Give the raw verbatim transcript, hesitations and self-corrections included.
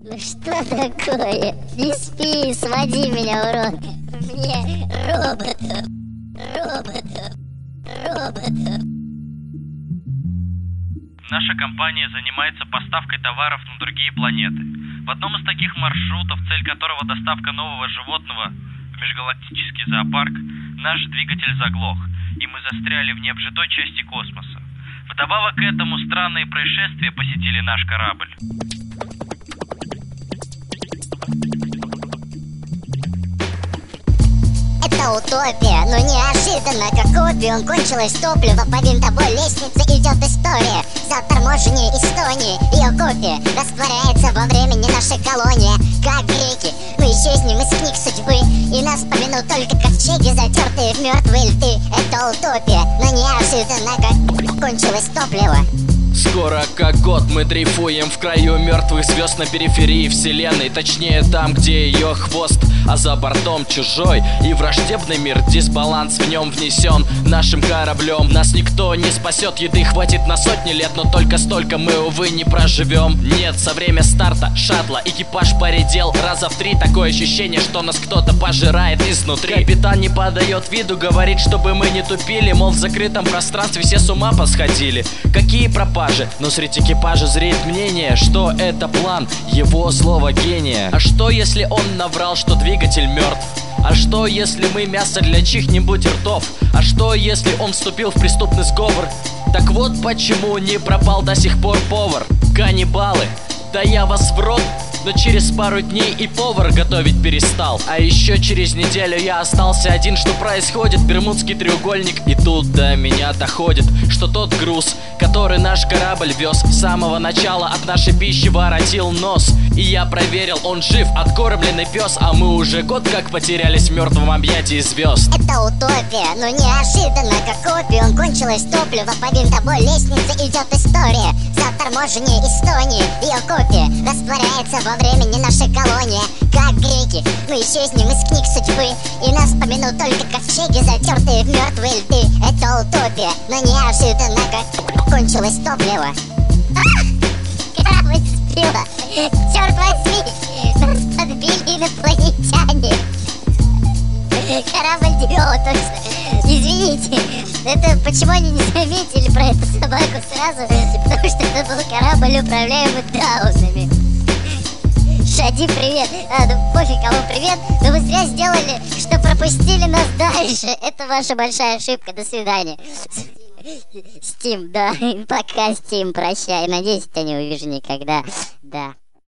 Ну что такое? Не спи, своди меня, урод. Мне роботов, роботов, роботов. Наша компания занимается поставкой товаров на другие планеты. В одном из таких маршрутов, цель которого доставка нового животного в межгалактический зоопарк, наш двигатель заглох, и мы застряли в необжитой части космоса. Вдобавок к этому странные происшествия посетили наш корабль. Это утопия, но неожиданно, как опиум, кончилось топливо. По винтовой лестнице идет история заторможеннее Эстонии. Ее копия растворяется во времени нашей колонии. Как греки, мы исчезнем из книг судьбы, и нас помянут только ковчеги, затертые в мертвые льды. Это утопия, но неожиданно, как кончилось топливо. Скоро как год мы дрейфуем в краю мертвых звезд на периферии вселенной. Точнее там, где ее хвост, а за бортом чужой и враждебный мир. Дисбаланс в нем внесен нашим кораблем. Нас никто не спасет, еды хватит на сотни лет, но только столько мы, увы, не проживем. Нет, со время старта шаттла экипаж поредел раза в три. Такое ощущение, что нас кто-то пожирает изнутри. Капитан не подает виду, говорит, чтобы мы не тупили, мол, в закрытом пространстве все с ума посходили. Какие пропажи? Но среди экипажа зреет мнение, что это план его злого гения. А что если он наврал, что двигатель мертв? А что если мы мясо для чьих-нибудь ртов? А что если он вступил в преступный сговор? Так вот почему не пропал до сих пор повар. Каннибалы, да я вас в рот. Но через пару дней и повар готовить перестал. А еще через неделю я остался один. Что происходит? Бермудский треугольник. И тут до меня доходит, что тот груз, который наш корабль вез, с самого начала от нашей пищи воротил нос. И я проверил, он жив, откормленный пес. А мы уже год как потерялись в мертвом объятии звезд. Это утопия, но неожиданно, как опиум, кончилось топливо. По винтовой лестнице идет история заторможеннее Эстонии. Ее копия растворяется во времени нашей колонии. Как греки, мы исчезнем из книг судьбы, и нас помянут только ковчеги, затертые в мертвые льды. Это утопия, но неожиданно, как кончилось топливо. Корабль сбила! Черт возьми! Нас подбили инопланетяне! Корабль Дио, точно! Извините, это почему они не заметили про эту собаку сразу? Потому что это был корабль, управляемый даунами. Шади, привет! А, ну пофиг, кому привет, но вы зря сделали, что пропустили нас дальше. Это ваша большая ошибка, до свидания. Стим, да, пока, Стим, прощай. Надеюсь, я не увижу никогда. Да.